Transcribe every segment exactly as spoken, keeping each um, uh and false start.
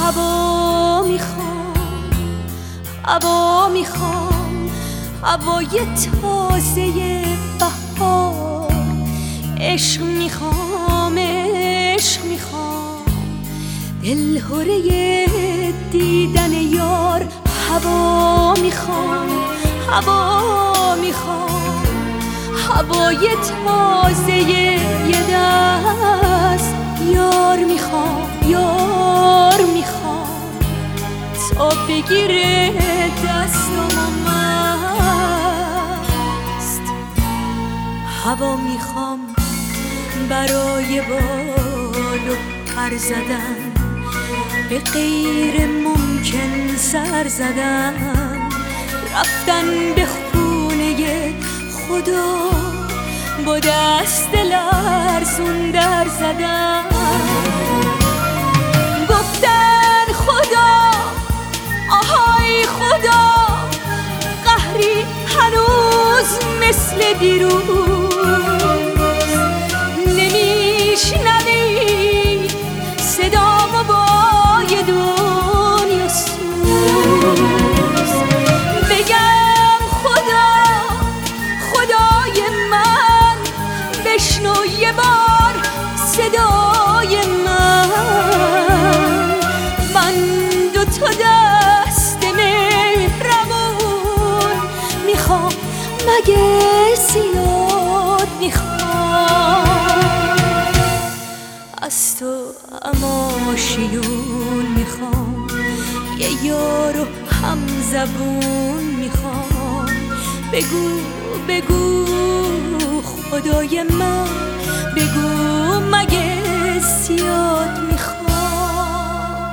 هوا میخوام، هوا میخوام، هوای تازه بهار. عشق میخوام، عشق میخوام، دلهره دیدن یار. هوا میخوام، هوا میخوام، هوای تازه یه دست. یار میخوام، یار میخوام، تا بگیره دستم مست. هوا میخوام برای بال و پر زدن، به غیر ممکن سر زدن، رفتن به خونه خدا، با دست لرزون در زدن. گفتن خدا، آهای خدا، قهری هنوز مثل دیروز. نمیشنوی صدامو با یه دنیا سوز. بگم خدا، خدای من، بشنو یه بار صدای من. من دو تا دست مهربون میخوام، مگه زیاد میخوام؟ از تو اماشیون میخوام، یه یارو هم زبون میخوام. بگو بگو خدای من، بگو مگه زیاد میخوام؟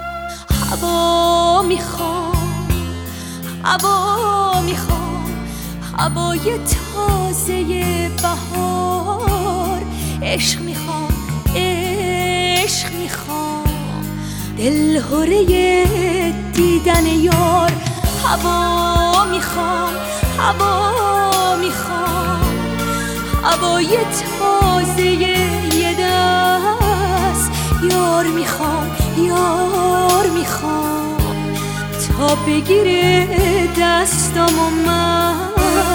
هوا میخوام، هوا میخوام، هوای تازه بهار. عشق میخوام، عشق میخوام، دلهره دیدن یار. هوا میخوام، هوا میخوام، هوای تازه یه دست. یار میخوام، یار میخوام، تا بگیره دستم و مست.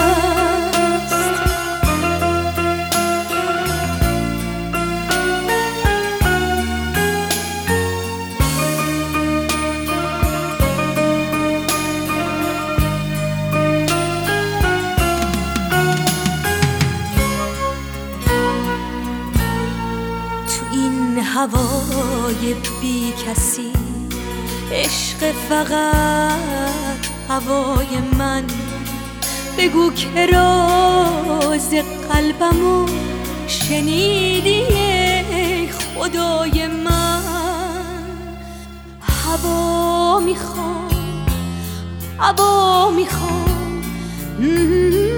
هوای بی کسی، عشق فقط هوای من. بگو که راز قلبمو شنیدی ای خدای من. هوا میخوام، هوا میخوام،